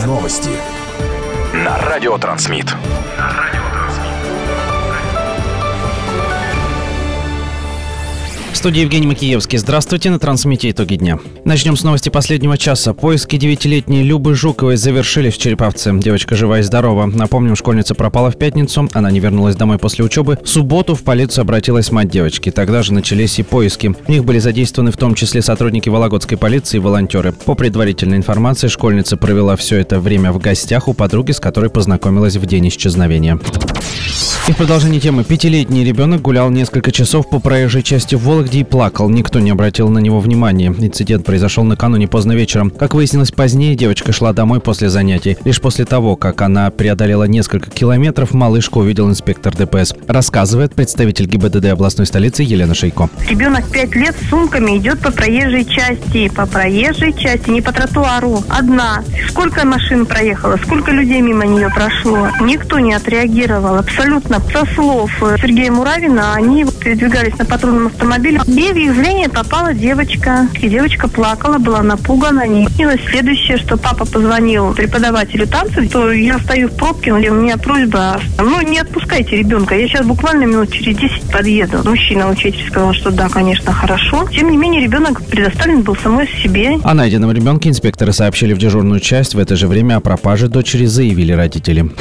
Новости на Радио Трансмит. В студии Евгений Макиевский. Здравствуйте, на Трансмите итоги дня. Начнем с новости последнего часа. Поиски 9-летней Любы Жуковой завершились в Череповце. Девочка жива и здорова. Напомним, школьница пропала в пятницу. Она не вернулась домой после учебы. В субботу в полицию обратилась мать девочки. Тогда же начались и поиски. В них были задействованы в том числе сотрудники Вологодской полиции и волонтеры. По предварительной информации, школьница провела все это время в гостях у подруги, с которой познакомилась в день исчезновения. И в продолжении темы. 5-летний ребенок гулял несколько часов по проезжей части в Вологде и плакал. Никто не обратил на него внимания. Инцидент произошел накануне поздно вечером. Как выяснилось позднее, девочка шла домой после занятий. Лишь после того, как она преодолела несколько километров, малышку увидел инспектор ДПС. Рассказывает представитель ГИБДД областной столицы Елена Шейко. Ребенок 5 лет с сумками идет по проезжей части. По проезжей части, не по тротуару. Одна. Сколько машин проехало, сколько людей мимо нее прошло. Никто не отреагировал. Абсолютно. Со слов Сергея Муравина, они передвигались на патрульном автомобиле. И в их зрение попала девочка. И девочка плакала, была напугана. И следующее, что папа позвонил преподавателю танцев, то я стою в пробке, у меня просьба, не отпускайте ребенка. Я сейчас буквально минут через 10 подъеду. Мужчина, учитель, сказал, что да, конечно, хорошо. Тем не менее, ребенок предоставлен был самой себе. О найденном ребенке инспекторы сообщили в дежурную часть. В это же время о пропаже дочери заявили родители.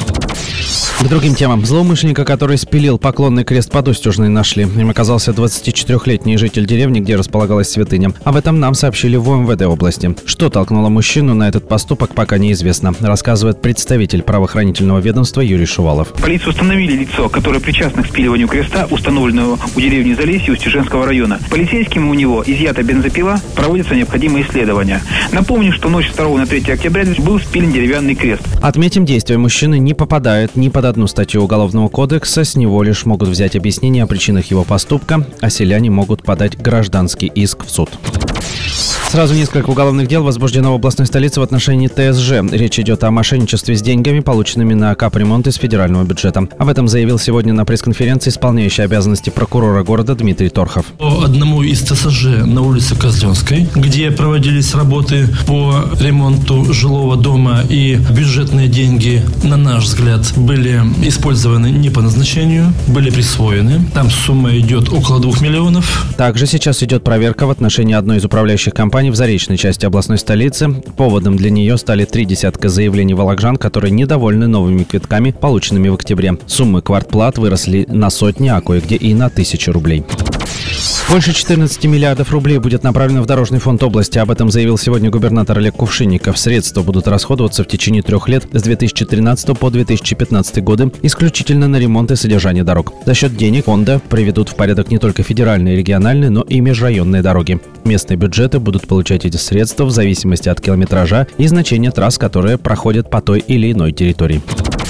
К другим темам. Злоумышленника, который спилил поклонный крест под Устюжной, нашли. Им оказался 24-летний житель деревни, где располагалась святыня. Об этом нам сообщили в МВД области. Что толкнуло мужчину на этот поступок, пока неизвестно, рассказывает представитель правоохранительного ведомства Юрий Шувалов. Полицию установили лицо, которое причастно к спиливанию креста, установленного у деревни Залесье Устюженского района. Полицейским у него изъята бензопила, проводятся необходимые исследования. Напомню, что ночь с 2 на 3 октября был спилен деревянный крест. Отметим, действия мужчины не попадают ни под одну статью Уголовного кодекса, с него лишь могут взять объяснение о причинах его поступка, а селяне могут подать гражданский иск в суд. Сразу несколько уголовных дел возбуждено в областной столице в отношении ТСЖ. Речь идет о мошенничестве с деньгами, полученными на капремонт из федерального бюджета. Об этом заявил сегодня на пресс-конференции исполняющий обязанности прокурора города Дмитрий Торхов. По одному из ТСЖ на улице Козленской, где проводились работы по ремонту жилого дома, и бюджетные деньги, на наш взгляд, были использованы не по назначению, были присвоены. Там сумма идет около 2 миллионов. Также сейчас идет проверка в отношении одной из управляющих компаний в заречной части областной столицы. Поводом для нее стали 3 десятка заявлений волокжан, которые недовольны новыми квитками, полученными в октябре. Суммы квартплат выросли на сотни, а кое-где и на 1000 рублей. Больше 14 миллиардов рублей будет направлено в Дорожный фонд области. Об этом заявил сегодня губернатор Олег Кувшинников. Средства будут расходоваться в течение 3 лет с 2013 по 2015 годы исключительно на ремонт и содержание дорог. За счет денег фонда приведут в порядок не только федеральные, региональные, но и межрайонные дороги. Местные бюджеты будут получать эти средства в зависимости от километража и значения трасс, которые проходят по той или иной территории.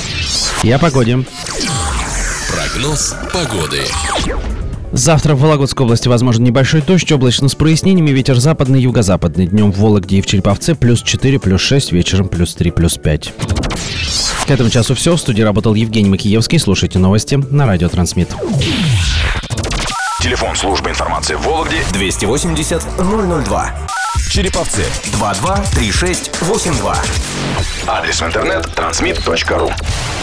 И о погоде. Прогноз погоды. Завтра в Вологодской области возможен небольшой дождь, облачно с прояснениями, ветер западный, юго-западный. Днем в Вологде и в Череповце +4, +6, вечером +3, +5. К этому часу все. В студии работал Евгений Макиевский. Слушайте новости на Радио Трансмит. Телефон службы информации в Вологде 280 002. Череповце 22 36 82. Адрес в интернет transmit.ru.